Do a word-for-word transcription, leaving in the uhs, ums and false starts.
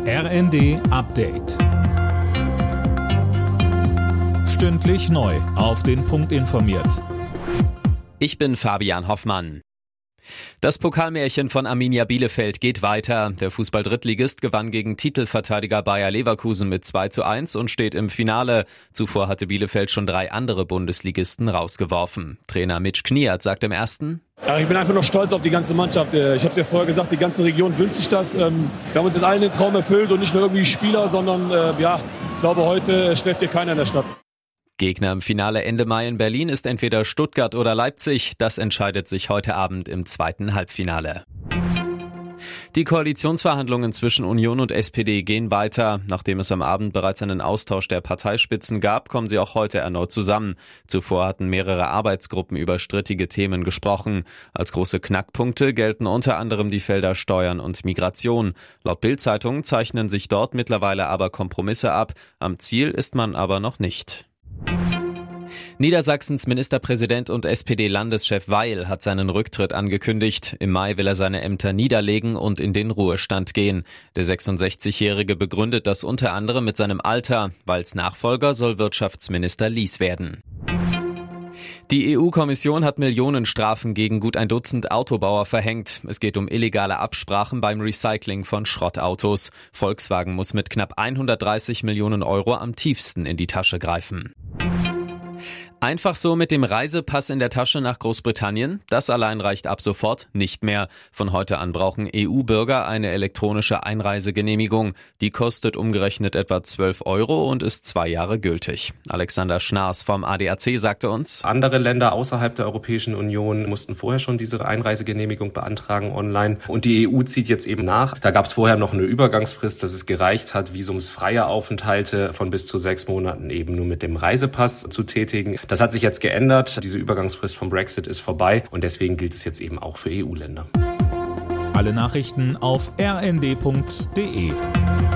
R N D Update. Stündlich neu auf den Punkt informiert. Ich bin Fabian Hoffmann. Das Pokalmärchen von Arminia Bielefeld geht weiter. Der Fußball-Drittligist gewann gegen Titelverteidiger Bayer Leverkusen mit zwei zu eins und steht im Finale. Zuvor hatte Bielefeld schon drei andere Bundesligisten rausgeworfen. Trainer Mitch Kniat sagt im ersten: Ja, ich bin einfach noch stolz auf die ganze Mannschaft. Ich habe es ja vorher gesagt, die ganze Region wünscht sich das. Wir haben uns jetzt allen den Traum erfüllt und nicht nur irgendwie Spieler, sondern ja, ich glaube, heute schläft hier keiner in der Stadt. Gegner im Finale Ende Mai in Berlin ist entweder Stuttgart oder Leipzig. Das entscheidet sich heute Abend im zweiten Halbfinale. Die Koalitionsverhandlungen zwischen Union und S P D gehen weiter. Nachdem es am Abend bereits einen Austausch der Parteispitzen gab, kommen sie auch heute erneut zusammen. Zuvor hatten mehrere Arbeitsgruppen über strittige Themen gesprochen. Als große Knackpunkte gelten unter anderem die Felder Steuern und Migration. Laut Bild-Zeitung zeichnen sich dort mittlerweile aber Kompromisse ab. Am Ziel ist man aber noch nicht. Niedersachsens Ministerpräsident und S P D-Landeschef Weil hat seinen Rücktritt angekündigt. Im Mai will er seine Ämter niederlegen und in den Ruhestand gehen. Der sechsundsechzigjährige begründet das unter anderem mit seinem Alter. Weils Nachfolger soll Wirtschaftsminister Lies werden. Die E U-Kommission hat Millionenstrafen gegen gut ein Dutzend Autobauer verhängt. Es geht um illegale Absprachen beim Recycling von Schrottautos. Volkswagen muss mit knapp hundertdreißig Millionen Euro am tiefsten in die Tasche greifen. Einfach so mit dem Reisepass in der Tasche nach Großbritannien? Das allein reicht ab sofort nicht mehr. Von heute an brauchen E U-Bürger eine elektronische Einreisegenehmigung. Die kostet umgerechnet etwa zwölf Euro und ist zwei Jahre gültig. Alexander Schnaas vom A D A C sagte uns: Andere Länder außerhalb der Europäischen Union mussten vorher schon diese Einreisegenehmigung beantragen online. Und die E U zieht jetzt eben nach. Da gab es vorher noch eine Übergangsfrist, dass es gereicht hat, visumsfreie Aufenthalte von bis zu sechs Monaten eben nur mit dem Reisepass zu tätigen. Das hat sich jetzt geändert. Diese Übergangsfrist vom Brexit ist vorbei und deswegen gilt es jetzt eben auch für E U-Länder. Alle Nachrichten auf r n d punkt d e.